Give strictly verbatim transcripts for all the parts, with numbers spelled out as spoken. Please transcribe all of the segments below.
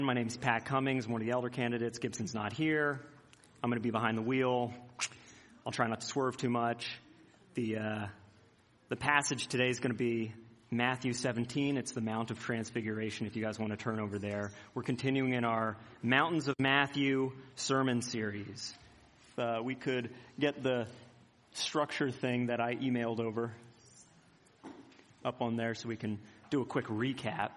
My name is Pat Cummings, one of the elder candidates. Gibson's not here. I'm going to be behind the wheel. I'll try not to swerve too much. The uh, the passage today is going to be Matthew seventeen. It's the Mount of Transfiguration, if you guys want to turn over there. We're continuing in our Mountains of Matthew sermon series. Uh, we could get the structure thing that I emailed over up on there so we can do a quick recap.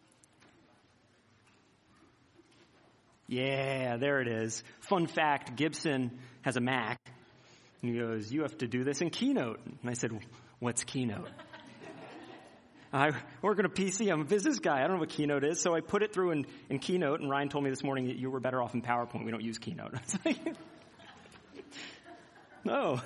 Yeah, there it is. Fun fact, Gibson has a Mac. And he goes, you have to do this in Keynote. And I said, what's Keynote? I work on a P C. I'm a business guy. I don't know what Keynote is. So I put it through in, in Keynote, and Ryan told me this morning that you were better off in PowerPoint. We don't use Keynote. I was like, no.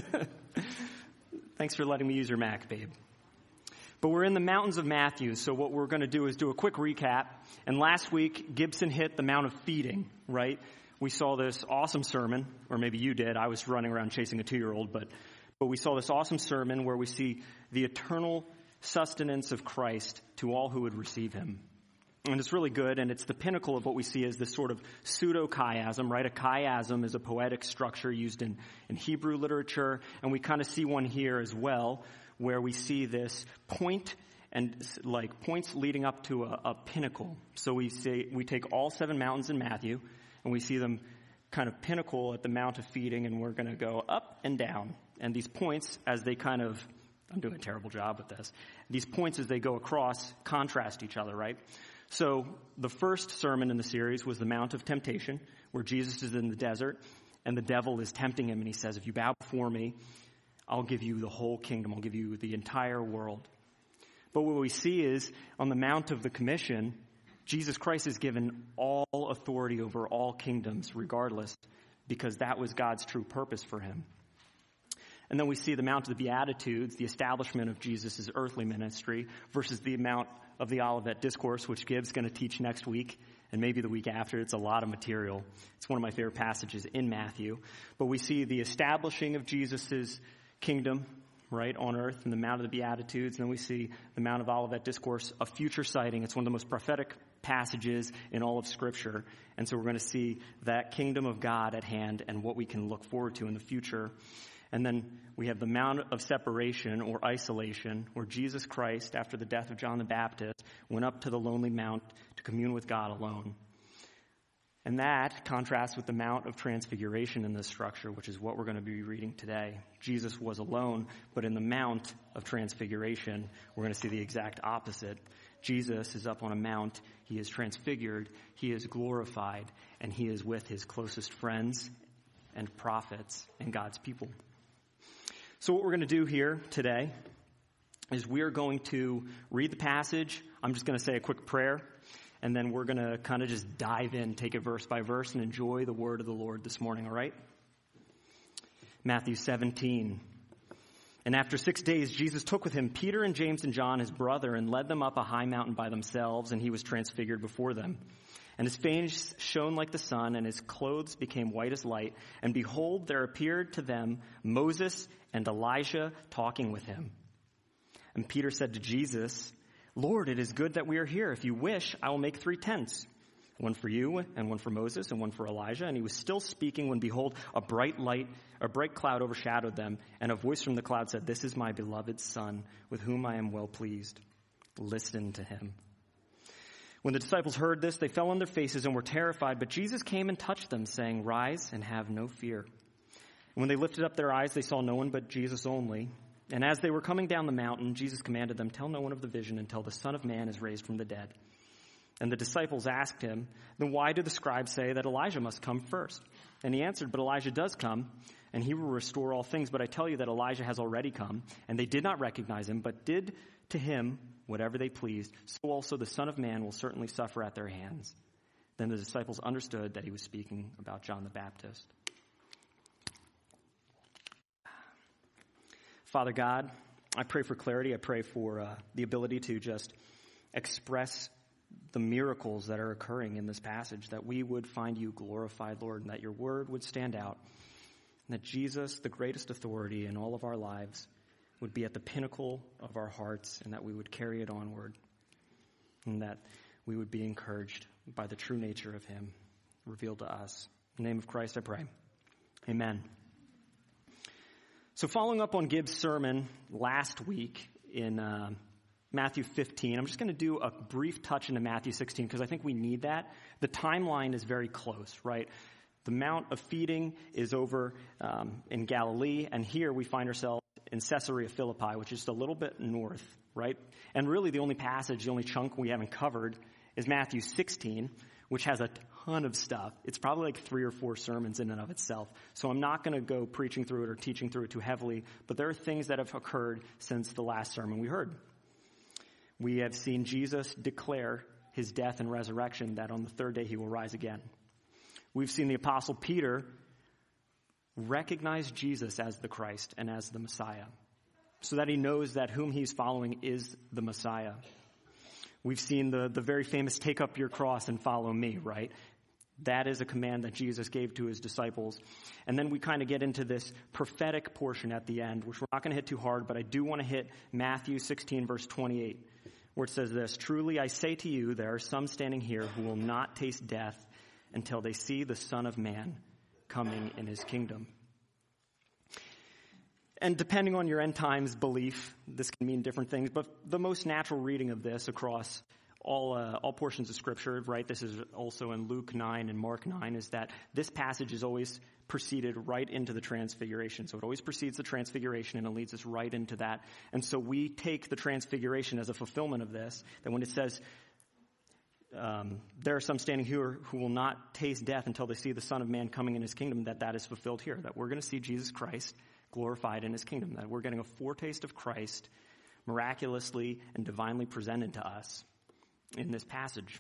Thanks for letting me use your Mac, babe. But we're in the Mountains of Matthew, so what we're going to do is do a quick recap. And last week, Gibson hit the Mount of Feeding, right? We saw this awesome sermon, or maybe you did. I was running around chasing a two-year-old, but but we saw this awesome sermon where we see the eternal sustenance of Christ to all who would receive him. And it's really good, and it's the pinnacle of what we see as this sort of pseudo-chiasm, right? A chiasm is a poetic structure used in, in Hebrew literature, and we kind of see one here as well, where we see this point and like points leading up to a, a pinnacle. So we say we take all seven mountains in Matthew, and we see them kind of pinnacle at the Mount of Feeding, and we're going to go up and down. And these points, as they kind of, I'm doing a terrible job with this, these points as they go across contrast each other, right? So the first sermon in the series was the Mount of Temptation, where Jesus is in the desert, and the devil is tempting him, and he says, if you bow before me, I'll give you the whole kingdom. I'll give you the entire world. But what we see is on the Mount of the Commission, Jesus Christ is given all authority over all kingdoms regardless, because that was God's true purpose for him. And then we see the Mount of the Beatitudes, the establishment of Jesus' earthly ministry, versus the Mount of the Olivet Discourse, which Gibbs going to teach next week and maybe the week after. It's a lot of material. It's one of my favorite passages in Matthew. But we see the establishing of Jesus' kingdom, right, on earth in the Mount of the Beatitudes. And then we see the Mount of Olivet Discourse, a future sighting. It's one of the most prophetic passages in all of Scripture. And so we're going to see that kingdom of God at hand and what we can look forward to in the future. And then we have the Mount of Separation or Isolation, where Jesus Christ, after the death of John the Baptist, went up to the lonely mount to commune with God alone. And that contrasts with the Mount of Transfiguration in this structure, which is what we're going to be reading today. Jesus was alone, but in the Mount of Transfiguration, we're going to see the exact opposite. Jesus is up on a mount, he is transfigured, he is glorified, and he is with his closest friends and prophets and God's people. So what we're going to do here today is we are going to read the passage. I'm just going to say a quick prayer. And then we're going to kind of just dive in, take it verse by verse, and enjoy the word of the Lord this morning, all right? Matthew seventeen. And after six days, Jesus took with him Peter and James and John, his brother, and led them up a high mountain by themselves, and he was transfigured before them. And his face shone like the sun, and his clothes became white as light. And behold, there appeared to them Moses and Elijah talking with him. And Peter said to Jesus, Lord, it is good that we are here. If you wish, I will make three tents, one for you and one for Moses and one for Elijah. And he was still speaking when, behold, a bright light, a bright cloud overshadowed them. And a voice from the cloud said, this is my beloved Son, with whom I am well pleased. Listen to him. When the disciples heard this, they fell on their faces and were terrified. But Jesus came and touched them, saying, rise and have no fear. And when they lifted up their eyes, they saw no one but Jesus only. And as they were coming down the mountain, Jesus commanded them, tell no one of the vision until the Son of Man is raised from the dead. And the disciples asked him, then why do the scribes say that Elijah must come first? And he answered, but Elijah does come, and he will restore all things. But I tell you that Elijah has already come, and they did not recognize him, but did to him whatever they pleased. So also the Son of Man will certainly suffer at their hands. Then the disciples understood that he was speaking about John the Baptist. Father God, I pray for clarity. I pray for uh, the ability to just express the miracles that are occurring in this passage, that we would find you glorified, Lord, and that your word would stand out, and that Jesus, the greatest authority in all of our lives, would be at the pinnacle of our hearts, and that we would carry it onward, and that we would be encouraged by the true nature of him revealed to us. In the name of Christ I pray. Amen. So following up on Gibbs' sermon last week in uh, Matthew fifteen, I'm just going to do a brief touch into Matthew sixteen because I think we need that. The timeline is very close, right? The Mount of Feeding is over um, in Galilee, and here we find ourselves in Caesarea Philippi, which is just a little bit north, right? And really the only passage, the only chunk we haven't covered is Matthew sixteen, which has a ton of stuff. It's probably like three or four sermons in and of itself. So I'm not going to go preaching through it or teaching through it too heavily, but there are things that have occurred since the last sermon we heard. We have seen Jesus declare his death and resurrection, that on the third day he will rise again. We've seen the Apostle Peter recognize Jesus as the Christ and as the Messiah, so that he knows that whom he's following is the Messiah. We've seen the, the very famous take up your cross and follow me, right? That is a command that Jesus gave to his disciples. And then we kind of get into this prophetic portion at the end, which we're not going to hit too hard, but I do want to hit Matthew sixteen, verse twenty-eight, where it says this: "Truly I say to you, there are some standing here who will not taste death until they see the Son of Man coming in his kingdom." And depending on your end times belief, this can mean different things, but the most natural reading of this across all uh, all portions of Scripture, right, this is also in Luke nine and Mark nine, is that this passage is always preceded right into the Transfiguration. So it always precedes the Transfiguration and it leads us right into that. And so we take the Transfiguration as a fulfillment of this, that when it says, Um, there are some standing here who will not taste death until they see the Son of Man coming in his kingdom, that that is fulfilled here, that we're going to see Jesus Christ glorified in his kingdom, that we're getting a foretaste of Christ miraculously and divinely presented to us in this passage.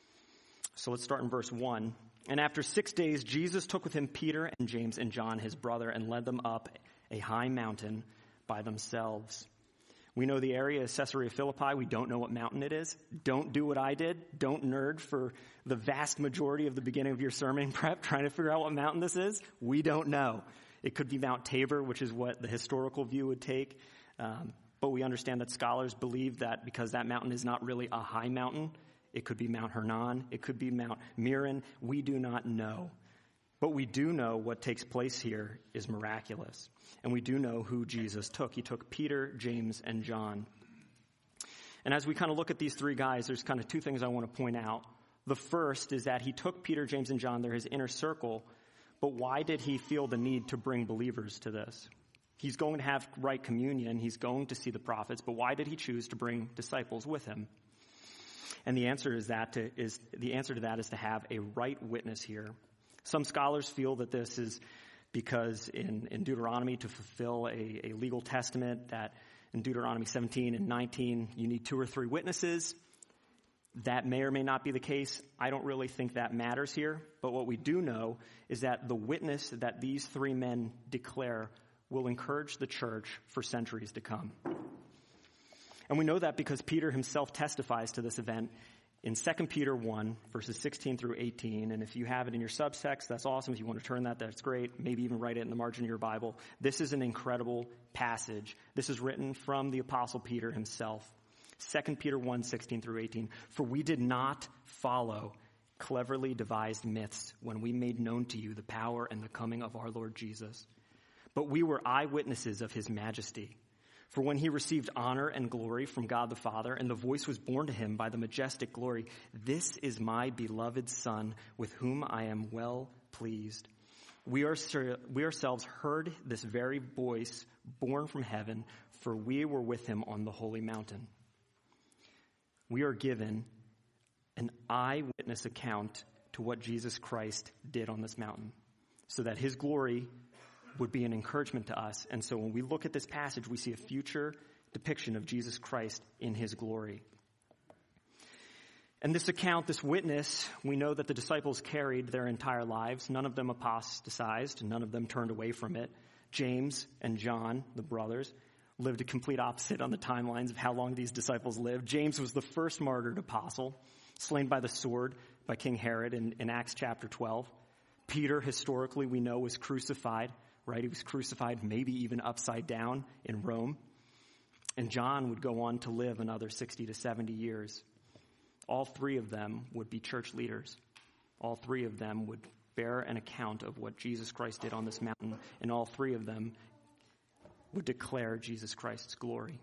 So let's start in verse one. "And after six days, Jesus took with him Peter and James and John, his brother, and led them up a high mountain by themselves." We know the area is Caesarea Philippi. We don't know what mountain it is. Don't do what I did. Don't nerd for the vast majority of the beginning of your sermon prep trying to figure out what mountain this is. We don't know. It could be Mount Tabor, which is what the historical view would take. Um, but we understand that scholars believe that because that mountain is not really a high mountain, it could be Mount Hernon. It could be Mount Meron. We do not know. But we do know what takes place here is miraculous. And we do know who Jesus took. He took Peter, James, and John. And as we kind of look at these three guys, there's kind of two things I want to point out. The first is that he took Peter, James, and John. They're his inner circle. But why did he feel the need to bring believers to this? He's going to have right communion. He's going to see the prophets. But why did he choose to bring disciples with him? And the answer is that to, is the answer to that is to have a right witness here. Some scholars feel that this is because in, in Deuteronomy, to fulfill a, a legal testament, that in Deuteronomy seventeen and nineteen, you need two or three witnesses. That may or may not be the case. I don't really think that matters here. But what we do know is that the witness that these three men declare will encourage the church for centuries to come. And we know that because Peter himself testifies to this event in Second Peter one, verses sixteen through eighteen. And if you have it in your subtext, that's awesome. If you want to turn that, that's great. Maybe even write it in the margin of your Bible. This is an incredible passage. This is written from the Apostle Peter himself. Second Peter one, sixteen through eighteen. "For we did not follow cleverly devised myths when we made known to you the power and the coming of our Lord Jesus. But we were eyewitnesses of his majesty. For when he received honor and glory from God the Father, and the voice was borne to him by the majestic glory, 'This is my beloved Son, with whom I am well pleased.' We, are, we ourselves heard this very voice born from heaven, for we were with him on the holy mountain." We are given an eyewitness account to what Jesus Christ did on this mountain, so that his glory would be an encouragement to us. And so when we look at this passage, we see a future depiction of Jesus Christ in his glory. And this account, this witness, we know that the disciples carried their entire lives. None of them apostatized. None of them turned away from it. James and John, the brothers, lived a complete opposite on the timelines of how long these disciples lived. James was the first martyred apostle, slain by the sword by King Herod in, in Acts chapter twelve. Peter, historically, we know, was crucified, right? He was crucified maybe even upside down in Rome. And John would go on to live another sixty to seventy years. All three of them would be church leaders. All three of them would bear an account of what Jesus Christ did on this mountain, and all three of them would declare Jesus Christ's glory.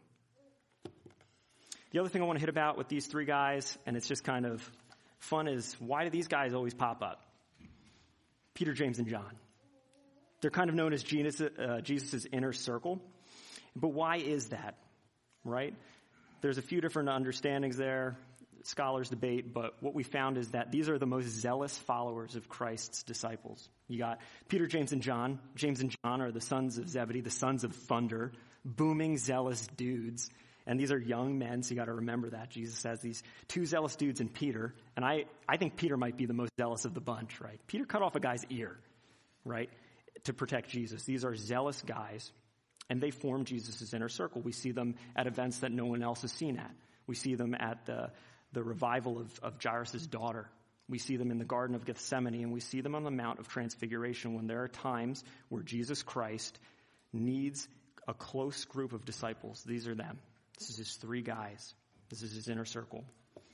The other thing I want to hit about with these three guys, and it's just kind of fun, is why do these guys always pop up? Peter, James, and John. They're kind of known as Jesus' uh, Jesus's inner circle. But why is that, right? There's a few different understandings there. Scholars debate, but what we found is that these are the most zealous followers of Christ's disciples. You got Peter, James, and John. James and John are the sons of Zebedee, the sons of thunder, booming, zealous dudes. And these are young men, so you got to remember that. Jesus has these two zealous dudes in Peter, and I, I think Peter might be the most zealous of the bunch, right? Peter cut off a guy's ear, right, to protect Jesus. These are zealous guys, and they form Jesus' inner circle. We see them at events that no one else is seen at. We see them at the the revival of, of Jairus' daughter. We see them in the Garden of Gethsemane, and we see them on the Mount of Transfiguration when there are times where Jesus Christ needs a close group of disciples. These are them. This is his three guys. This is his inner circle.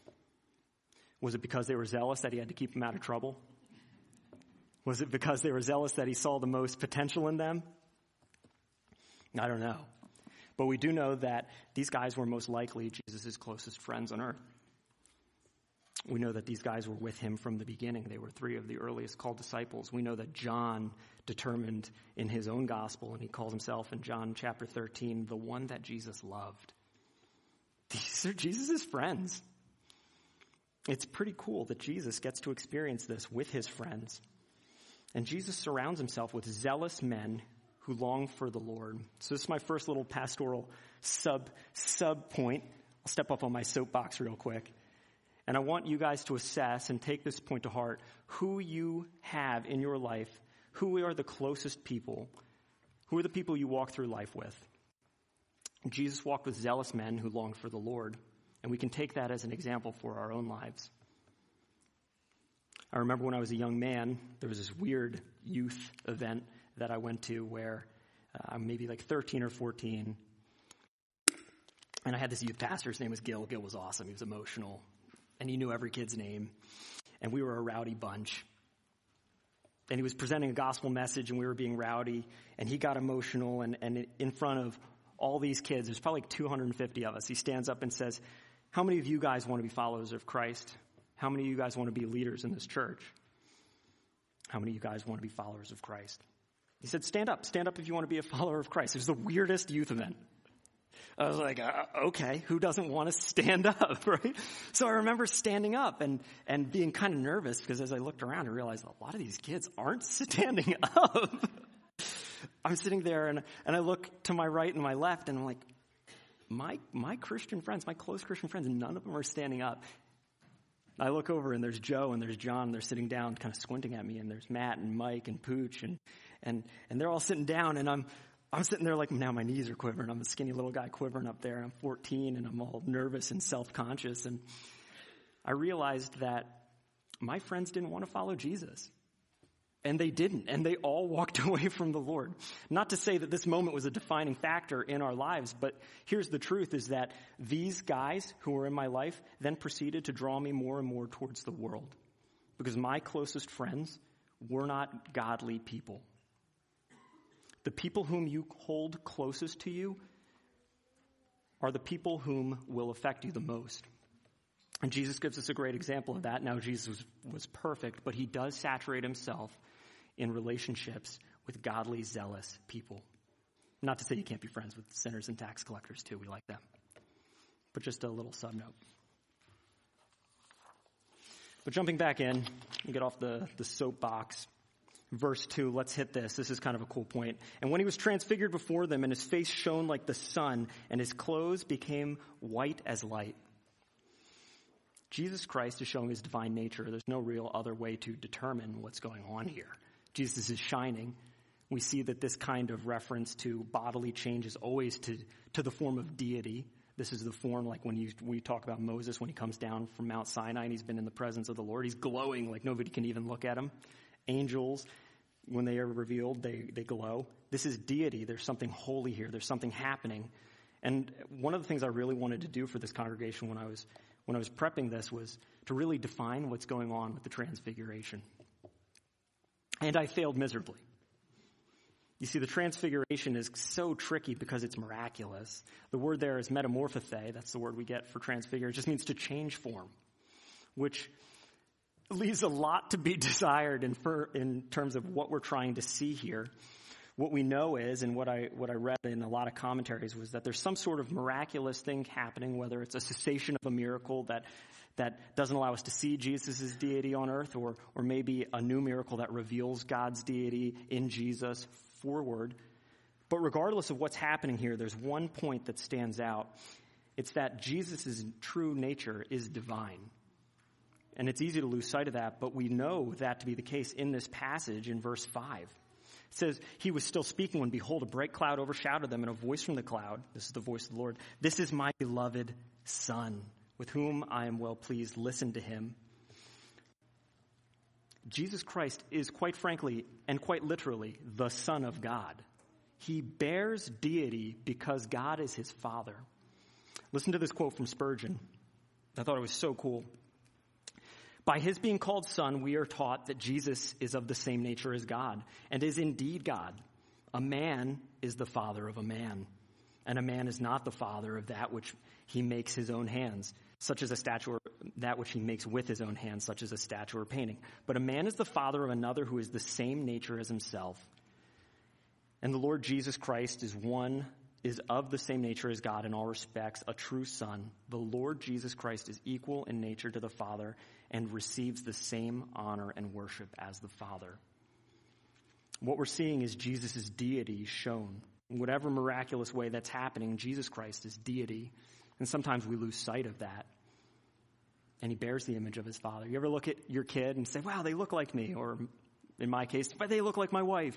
Was it because they were zealous that he had to keep them out of trouble? Was it because they were zealous that he saw the most potential in them? I don't know. But we do know that these guys were most likely Jesus' closest friends on earth. We know that these guys were with him from the beginning. They were three of the earliest called disciples. We know that John determined in his own gospel, and he calls himself in John chapter thirteen, the one that Jesus loved. These are Jesus' friends. It's pretty cool that Jesus gets to experience this with his friends. And Jesus surrounds himself with zealous men who long for the Lord. So this is my first little pastoral sub sub point. I'll step up on my soapbox real quick. And I want you guys to assess and take this point to heart, who you have in your life, who are the closest people, who are the people you walk through life with. Jesus walked with zealous men who longed for the Lord, and we can take that as an example for our own lives. I remember when I was a young man, there was this weird youth event that I went to where uh, I'm maybe like thirteen or fourteen, and I had this youth pastor. His name was Gil. Gil was awesome. He was emotional. And he knew every kid's name. And we were a rowdy bunch. And he was presenting a gospel message, and we were being rowdy. And he got emotional. And, and in front of all these kids, there's probably like two hundred fifty of us, he stands up and says, how many of you guys want to be followers of Christ? How many of you guys want to be leaders in this church? How many of you guys want to be followers of Christ? He said, stand up. Stand up if you want to be a follower of Christ. It was the weirdest youth event. I was like, uh, okay, who doesn't want to stand up, right? So I remember standing up and, and being kind of nervous because as I looked around, I realized a lot of these kids aren't standing up. I'm sitting there and, and I look to my right and my left and I'm like, my, my Christian friends, my close Christian friends, none of them are standing up. I look over and there's Joe and there's John, and they're sitting down kind of squinting at me, and there's Matt and Mike and Pooch and, and, and they're all sitting down, and I'm, I'm sitting there like, now my knees are quivering. I'm a skinny little guy quivering up there. I'm fourteen and I'm all nervous and self-conscious. And I realized that my friends didn't want to follow Jesus. And they didn't. And they all walked away from the Lord. Not to say that this moment was a defining factor in our lives, but here's the truth is that these guys who were in my life then proceeded to draw me more and more towards the world. Because my closest friends were not godly people. The people whom you hold closest to you are the people whom will affect you the most. And Jesus gives us a great example of that. Now, Jesus was, was perfect, but he does saturate himself in relationships with godly, zealous people. Not to say you can't be friends with sinners and tax collectors, too. We like them. But just a little sub-note. But jumping back in, and get off the, the soapbox. Verse two, let's hit this. This is kind of a cool point. And when he was transfigured before them, and his face shone like the sun, and his clothes became white as light. Jesus Christ is showing his divine nature. There's no real other way to determine what's going on here. Jesus is shining. We see that this kind of reference to bodily change is always to, to the form of deity. This is the form like when you, we talk about Moses when he comes down from Mount Sinai and he's been in the presence of the Lord. He's glowing like nobody can even look at him. Angels, when they are revealed, they, they glow. This is deity. There's something holy here. There's something happening. And one of the things I really wanted to do for this congregation when I was when I was prepping this was to really define what's going on with the transfiguration. And I failed miserably. You see, the transfiguration is so tricky because it's miraculous. The word there is metamorphothe. That's the word we get for transfigure. It just means to change form, which leaves a lot to be desired in, for, in terms of what we're trying to see here. What we know is, and what I what I read in a lot of commentaries, was that there's some sort of miraculous thing happening, whether it's a cessation of a miracle that that doesn't allow us to see Jesus' deity on earth, or or maybe a new miracle that reveals God's deity in Jesus forward. But regardless of what's happening here, there's one point that stands out. It's that Jesus' true nature is divine. And it's easy to lose sight of that, but we know that to be the case in this passage in verse five. It says, he was still speaking when, behold, a bright cloud overshadowed them, and a voice from the cloud, this is the voice of the Lord, this is my beloved Son, with whom I am well pleased. Listen to him. Jesus Christ is, quite frankly, and quite literally, the Son of God. He bears deity because God is his Father. Listen to this quote from Spurgeon. I thought it was so cool. By his being called Son, we are taught that Jesus is of the same nature as God, and is indeed God. A man is the father of a man, and a man is not the father of that which he makes his own hands, such as a statue, or that which he makes with his own hands, such as a statue or painting. But a man is the father of another who is the same nature as himself. And the Lord Jesus Christ is one is of the same nature as God in all respects, a true Son. The Lord Jesus Christ is equal in nature to the Father and receives the same honor and worship as the Father. What we're seeing is Jesus' deity shown. In whatever miraculous way that's happening, Jesus Christ is deity. And sometimes we lose sight of that. And he bears the image of his Father. You ever look at your kid and say, wow, they look like me? Or in my case, they look like my wife.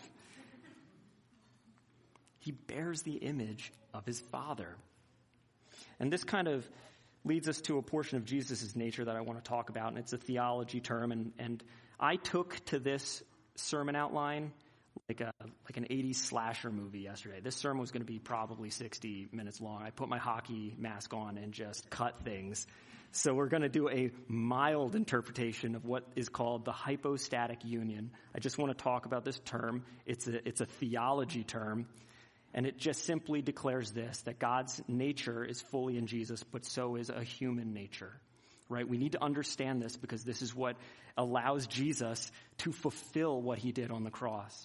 He bears the image of his Father. And this kind of leads us to a portion of Jesus' nature that I want to talk about, and it's a theology term. And, and I took to this sermon outline like a like an eighties slasher movie yesterday. This sermon was going to be probably sixty minutes long. I put my hockey mask on and just cut things. So we're going to do a mild interpretation of what is called the hypostatic union. I just want to talk about this term. It's a it's a theology term. And it just simply declares this, that God's nature is fully in Jesus, but so is a human nature, right? We need to understand this because this is what allows Jesus to fulfill what he did on the cross.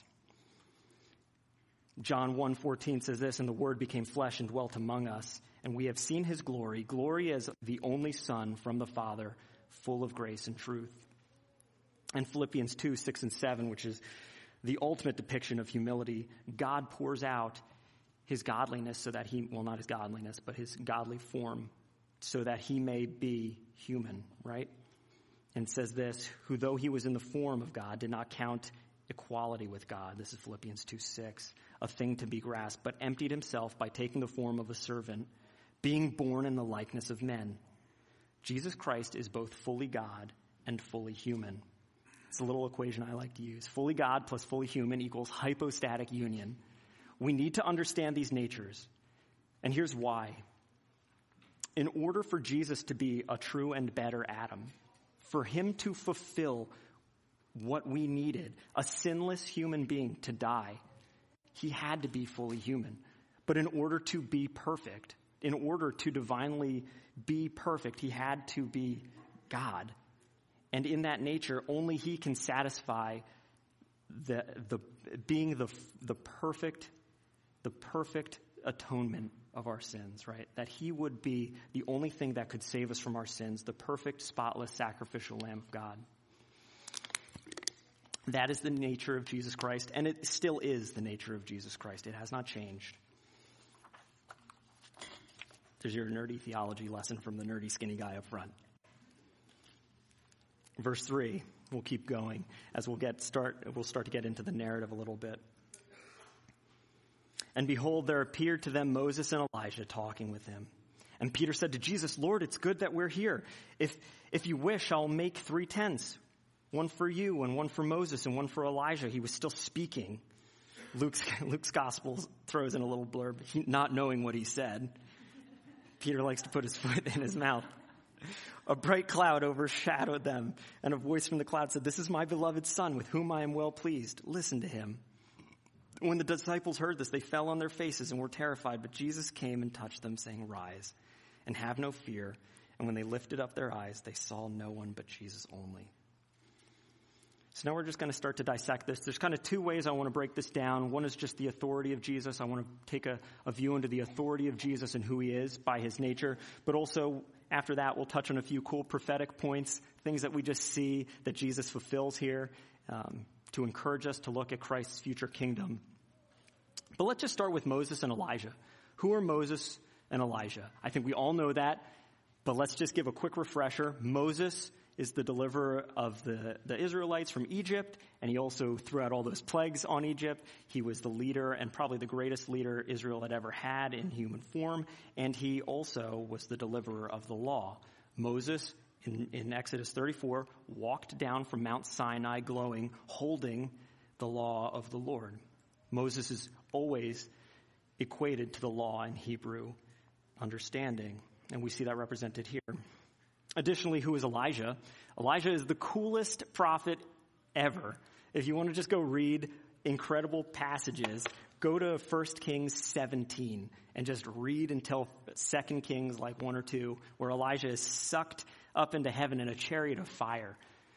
John one fourteen says this, and the Word became flesh and dwelt among us, and we have seen his glory, glory as the only Son from the Father, full of grace and truth. And Philippians two, six and seven, which is the ultimate depiction of humility, God pours out his godliness so that he, well, not his godliness, but his godly form so that he may be human, right? And says this, who though he was in the form of God, did not count equality with God. This is Philippians two, six, a thing to be grasped, but emptied himself by taking the form of a servant, being born in the likeness of men. Jesus Christ is both fully God and fully human. It's a little equation I like to use. Fully God plus fully human equals hypostatic union. We need to understand these natures. And here's why. In order for Jesus to be a true and better Adam, for him to fulfill what we needed, a sinless human being to die, he had to be fully human. But in order to be perfect, in order to divinely be perfect, he had to be God. And in that nature, only he can satisfy the the being the the perfect the perfect atonement of our sins, right? That he would be the only thing that could save us from our sins, the perfect, spotless, sacrificial Lamb of God. That is the nature of Jesus Christ, and it still is the nature of Jesus Christ. It has not changed. There's your nerdy theology lesson from the nerdy skinny guy up front. Verse three, we'll keep going as we'll get start we'll start to get into the narrative a little bit. And behold, there appeared to them Moses and Elijah talking with him. And Peter said to Jesus, Lord, it's good that we're here. If if you wish, I'll make three tents, one for you and one for Moses and one for Elijah. He was still speaking. Luke's Luke's gospel throws in a little blurb, he, not knowing what he said. Peter likes to put his foot in his mouth. A bright cloud overshadowed them, and a voice from the cloud said, "This is my beloved Son, with whom I am well pleased. Listen to him." When the disciples heard this, they fell on their faces and were terrified. But Jesus came and touched them, saying, "Rise, and have no fear." And when they lifted up their eyes, they saw no one but Jesus only. So now we're just going to start to dissect this. There's kind of two ways I want to break this down. One is just the authority of Jesus. I want to take a, a view into the authority of Jesus and who he is by his nature. But also, after that, we'll touch on a few cool prophetic points, things that we just see that Jesus fulfills here um, to encourage us to look at Christ's future kingdom. But let's just start with Moses and Elijah. Who are Moses and Elijah? I think we all know that, but let's just give a quick refresher. Moses is the deliverer of the, the Israelites from Egypt, and he also threw out all those plagues on Egypt. He was the leader and probably the greatest leader Israel had ever had in human form, and he also was the deliverer of the law. Moses, in, in Exodus thirty-four, walked down from Mount Sinai glowing, holding the law of the Lord. Moses is always equated to the law in Hebrew understanding, and we see that represented here. Additionally, who is Elijah? Elijah is the coolest prophet ever. If you want to just go read incredible passages, go to First Kings seventeen and just read until Second Kings like one or two, where Elijah is sucked up into heaven in a chariot of fire.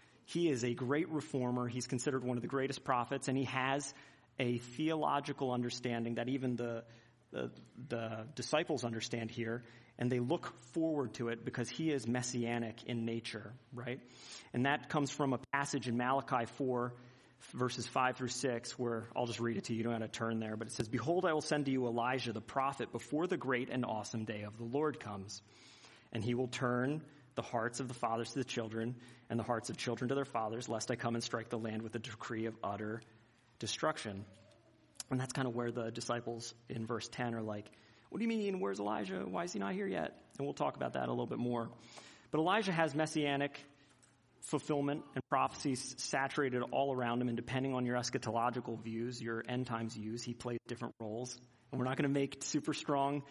He is a great reformer. He's considered one of the greatest prophets, and he has a theological understanding that even the the, the disciples understand here, and they look forward to it because he is messianic in nature, right? And that comes from a passage in Malachi four, verses five through six, where I'll just read it to you. You don't have to turn there, but it says, "Behold, I will send to you Elijah the prophet before the great and awesome day of the Lord comes. And he will turn the hearts of the fathers to the children and the hearts of children to their fathers, lest I come and strike the land with a decree of utter destruction." And that's kind of where the disciples in verse ten are like, "What do you mean? Where's Elijah? Why is he not here yet?" And we'll talk about that a little bit more. But Elijah has messianic fulfillment and prophecies saturated all around him. And depending on your eschatological views, your end times views, he plays different roles. And we're not going to make super strong,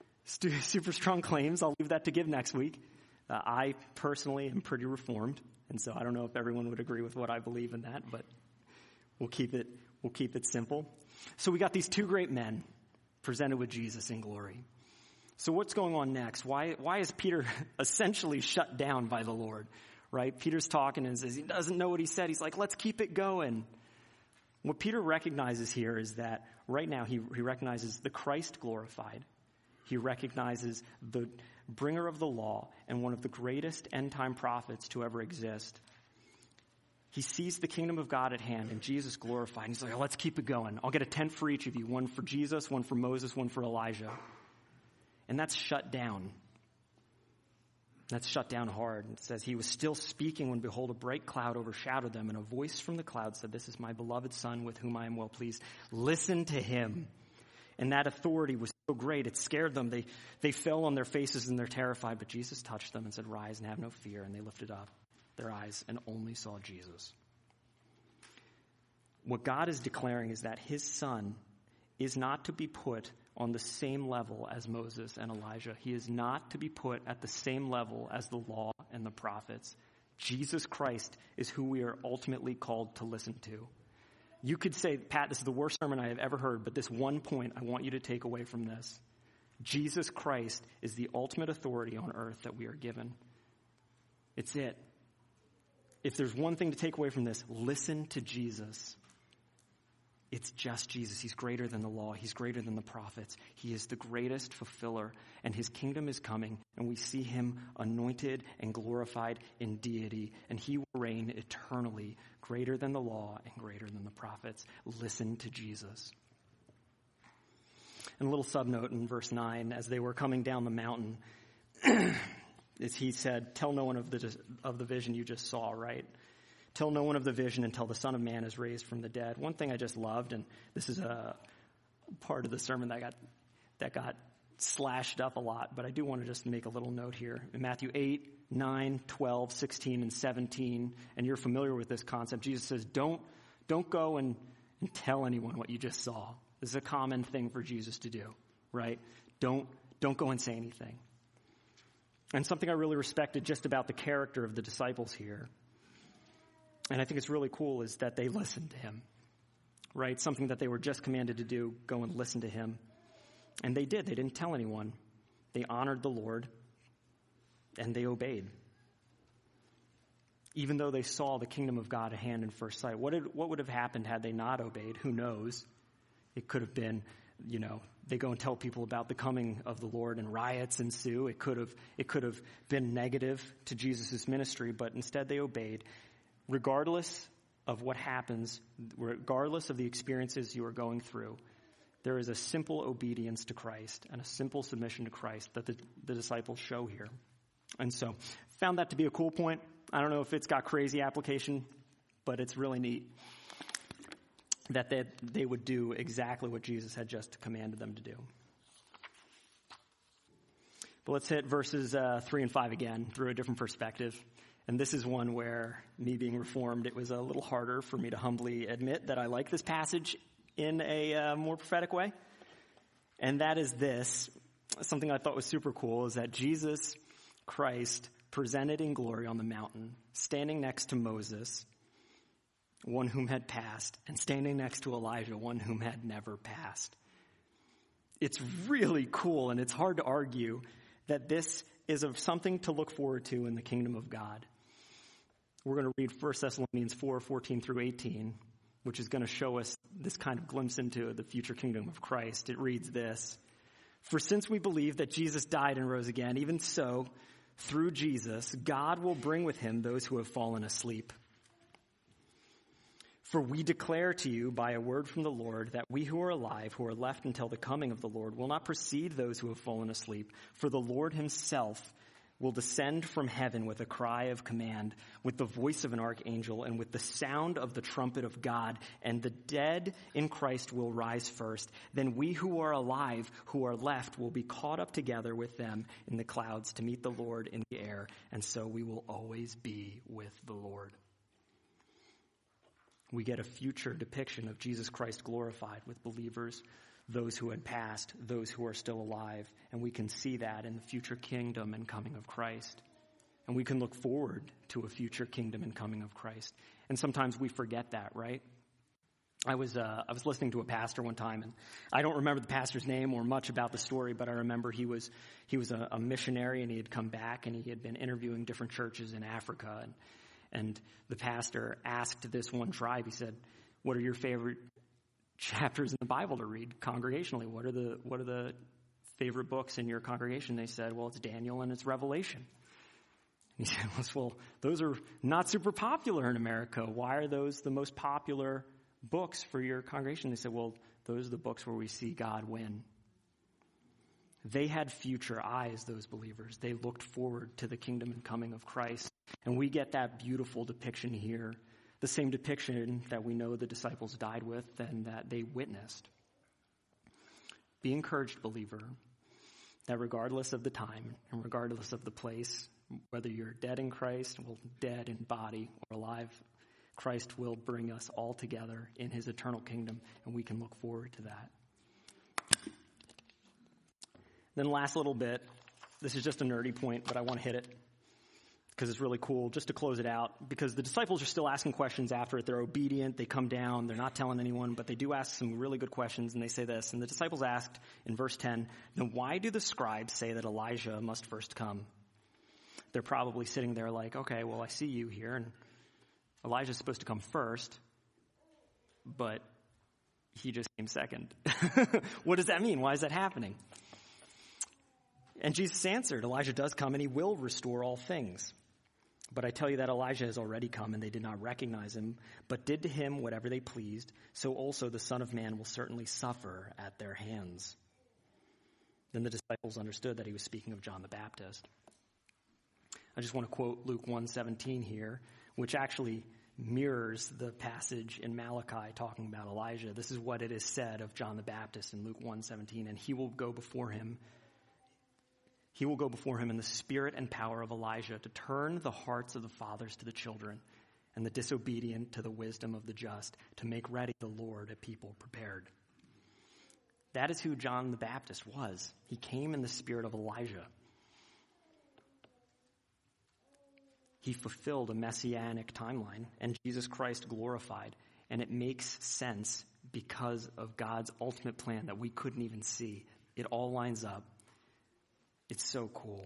super strong claims. I'll leave that to give next week. Uh, I personally am pretty reformed. And so I don't know if everyone would agree with what I believe in that, but we'll keep it, we'll keep it simple. So we got these two great men presented with Jesus in glory. So what's going on next? Why, why is Peter essentially shut down by the Lord, right? Peter's talking and says he doesn't know what he said. He's like, let's keep it going. What Peter recognizes here is that right now he, he recognizes the Christ glorified. He recognizes the bringer of the law and one of the greatest end-time prophets to ever exist. He sees the kingdom of God at hand and Jesus glorified. And he's like, oh, let's keep it going. I'll get a tent for each of you. One for Jesus, one for Moses, one for Elijah. And that's shut down. That's shut down hard. It says he was still speaking when, behold, a bright cloud overshadowed them. And a voice from the cloud said, "This is my beloved Son with whom I am well pleased. Listen to him." And that authority was so great, it scared them. They, they fell on their faces and they're terrified. But Jesus touched them and said, "Rise and have no fear." And they lifted up their eyes and only saw Jesus. What God is declaring is that his Son is not to be put on the same level as Moses and Elijah. He is not to be put at the same level as the law and the prophets. Jesus Christ is who we are ultimately called to listen to. You could say, Pat, this is the worst sermon I have ever heard, but this one point I want you to take away from this. Jesus Christ is the ultimate authority on earth that we are given. It's it. If there's one thing to take away from this, listen to Jesus. It's just Jesus. He's greater than the law. He's greater than the prophets. He is the greatest fulfiller, and his kingdom is coming, and we see him anointed and glorified in deity, and he will reign eternally, greater than the law and greater than the prophets. Listen to Jesus. And a little subnote in verse nine, as they were coming down the mountain, is he said, tell no one of the of the vision you just saw, right? Tell no one of the vision until the Son of Man is raised from the dead. One thing I just loved, and this is a part of the sermon that got that got slashed up a lot, but I do want to just make a little note here. In Matthew eight, nine, twelve, sixteen, and seventeen, and you're familiar with this concept, Jesus says, don't, don't go and, and tell anyone what you just saw. This is a common thing for Jesus to do, right? Don't, don't go and say anything. And something I really respected just about the character of the disciples here, and I think it's really cool, is that they listened to him, right? Something that they were just commanded to do, go and listen to him. And they did. They didn't tell anyone. They honored the Lord, and they obeyed. Even though they saw the kingdom of God at hand in first sight. What did, what would have happened had they not obeyed? Who knows? It could have been, you know, they go and tell people about the coming of the Lord and riots ensue. It could have, it could have been negative to Jesus' ministry, but instead they obeyed. Regardless of what happens, regardless of the experiences you are going through, there is a simple obedience to Christ and a simple submission to Christ that the, the disciples show here. And so, found that to be a cool point. I don't know if it's got crazy application, but it's really neat that they, they would do exactly what Jesus had just commanded them to do. But let's hit verses uh, three and five again through a different perspective. And this is one where, me being Reformed, it was a little harder for me to humbly admit that I like this passage in a uh, more prophetic way. And that is this. Something I thought was super cool is that Jesus Christ presented in glory on the mountain, standing next to Moses, one whom had passed, and standing next to Elijah, one whom had never passed. It's really cool, and it's hard to argue that this is of something to look forward to in the kingdom of God. We're going to read First Thessalonians four, fourteen through eighteen, which is going to show us this kind of glimpse into the future kingdom of Christ. It reads this: "For since we believe that Jesus died and rose again, even so, through Jesus, God will bring with him those who have fallen asleep. For we declare to you by a word from the Lord that we who are alive, who are left until the coming of the Lord, will not precede those who have fallen asleep. For the Lord himself will descend from heaven with a cry of command, with the voice of an archangel, and with the sound of the trumpet of God, and the dead in Christ will rise first. Then we who are alive, who are left, will be caught up together with them in the clouds to meet the Lord in the air, and so we will always be with the Lord." We get a future depiction of Jesus Christ glorified with believers, those who had passed, those who are still alive, and we can see that in the future kingdom and coming of Christ. And we can look forward to a future kingdom and coming of Christ. And sometimes we forget that, right? I was uh, I was listening to a pastor one time, and I don't remember the pastor's name or much about the story, but I remember he was he was a, a missionary, and he had come back, and he had been interviewing different churches in Africa, and and the pastor asked this one tribe, he said, "What are your favorite chapters in the Bible to read congregationally? What are the what are the favorite books in your congregation?" They said, "Well, it's Daniel and it's Revelation." And he said, "Well, those are not super popular in America. Why are those the most popular books for your congregation?" They said, "Well, those are the books where we see God win." They had future eyes, those believers. They looked forward to the kingdom and coming of Christ. And we get that beautiful depiction here, the same depiction that we know the disciples died with and that they witnessed. Be encouraged, believer, that regardless of the time and regardless of the place, whether you're dead in Christ, well, dead in body, or alive, Christ will bring us all together in his eternal kingdom, and we can look forward to that. Then last little bit, this is just a nerdy point, but I want to hit it because it's really cool, just to close it out, because the disciples are still asking questions after it. They're obedient. They come down. They're not telling anyone, but they do ask some really good questions, and they say this. And the disciples asked in verse ten, "Then why do the scribes say that Elijah must first come?" They're probably sitting there like, okay, well, I see you here, and Elijah's supposed to come first, but he just came second. What does that mean? Why is that happening? And Jesus answered, "Elijah does come, and he will restore all things. But I tell you that Elijah has already come, and they did not recognize him, but did to him whatever they pleased. So also the Son of Man will certainly suffer at their hands." Then the disciples understood that he was speaking of John the Baptist. I just want to quote Luke one seventeen here, which actually mirrors the passage in Malachi talking about Elijah. This is what it is said of John the Baptist in Luke one seventeen, "And he will go before him He will go before him in the spirit and power of Elijah to turn the hearts of the fathers to the children and the disobedient to the wisdom of the just, to make ready the Lord a people prepared." That is who John the Baptist was. He came in the spirit of Elijah. He fulfilled a messianic timeline, and Jesus Christ glorified. And it makes sense because of God's ultimate plan that we couldn't even see. It all lines up. It's so cool.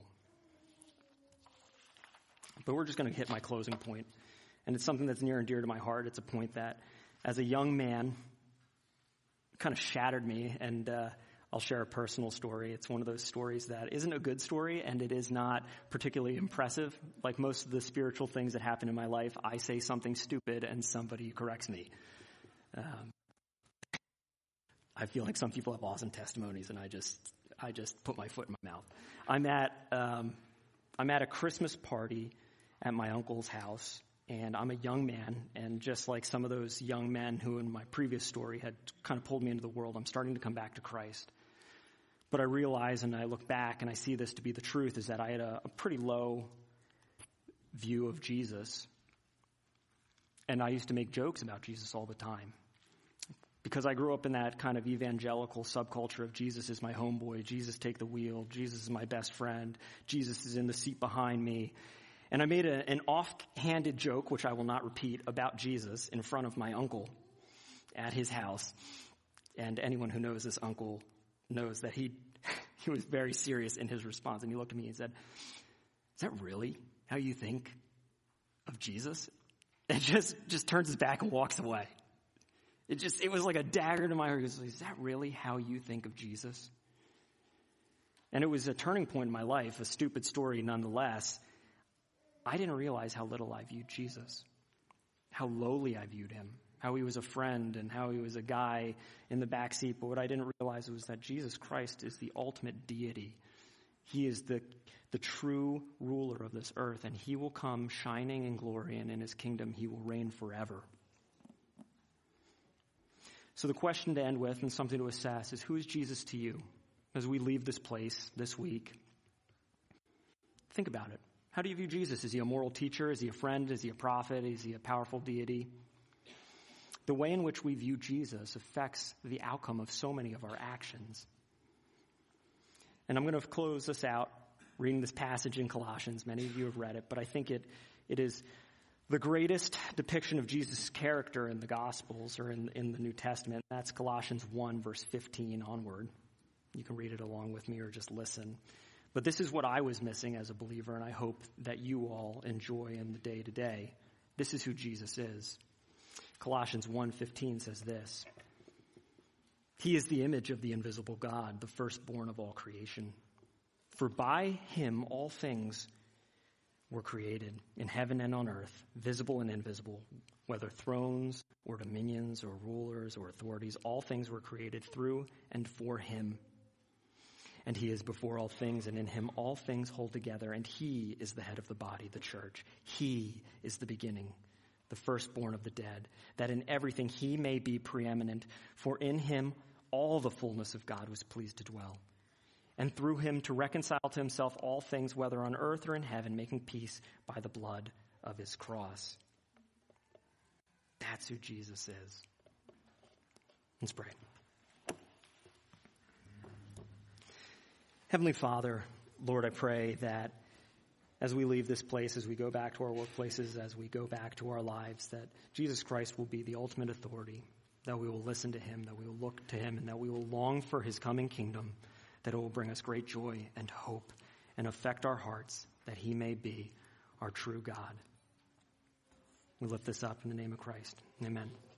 But we're just going to hit my closing point. And it's something that's near and dear to my heart. It's a point that, as a young man, kind of shattered me. And uh, I'll share a personal story. It's one of those stories that isn't a good story, and it is not particularly impressive. Like most of the spiritual things that happen in my life, I say something stupid and somebody corrects me. Um, I feel like some people have awesome testimonies, and I just I just put my foot in my mouth. I'm at um, I'm at a Christmas party at my uncle's house, and I'm a young man, and just like some of those young men who in my previous story had kind of pulled me into the world, I'm starting to come back to Christ. But I realize, and I look back, and I see this to be the truth, is that I had a, a pretty low view of Jesus. And I used to make jokes about Jesus all the time. Because I grew up in that kind of evangelical subculture of Jesus is my homeboy, Jesus take the wheel, Jesus is my best friend, Jesus is in the seat behind me. And I made a, an off-handed joke, which I will not repeat, about Jesus in front of my uncle at his house. And anyone who knows this uncle knows that he he was very serious in his response. And he looked at me and said, "Is that really how you think of Jesus?" And just, just turns his back and walks away. It just, it was like a dagger to my heart. He goes, "Is that really how you think of Jesus?" And it was a turning point in my life, a stupid story nonetheless. I didn't realize how little I viewed Jesus, how lowly I viewed him, how he was a friend and how he was a guy in the backseat. But what I didn't realize was that Jesus Christ is the ultimate deity. He is the, the true ruler of this earth, and he will come shining in glory, and in his kingdom he will reign forever. So the question to end with and something to assess is, who is Jesus to you as we leave this place this week? Think about it. How do you view Jesus? Is he a moral teacher? Is he a friend? Is he a prophet? Is he a powerful deity? The way in which we view Jesus affects the outcome of so many of our actions. And I'm going to close this out reading this passage in Colossians. Many of you have read it, but I think it it is the greatest depiction of Jesus' character in the Gospels or in, in the New Testament. That's Colossians one, verse fifteen onward. You can read it along with me or just listen. But this is what I was missing as a believer, and I hope that you all enjoy in the day-to-day. This is who Jesus is. Colossians one fifteen says this: "He is the image of the invisible God, the firstborn of all creation. For by him all things were created, in heaven and on earth, visible and invisible, whether thrones or dominions or rulers or authorities, all things were created through and for him. And he is before all things, and in him all things hold together, and he is the head of the body, the church. He is the beginning, the firstborn of the dead, that in everything he may be preeminent. For in him all the fullness of God was pleased to dwell, and through him to reconcile to himself all things, whether on earth or in heaven, making peace by the blood of his cross." That's who Jesus is. Let's pray. Heavenly Father, Lord, I pray that as we leave this place, as we go back to our workplaces, as we go back to our lives, that Jesus Christ will be the ultimate authority, that we will listen to him, that we will look to him, and that we will long for his coming kingdom, that it will bring us great joy and hope and affect our hearts, that he may be our true God. We lift this up in the name of Christ. Amen.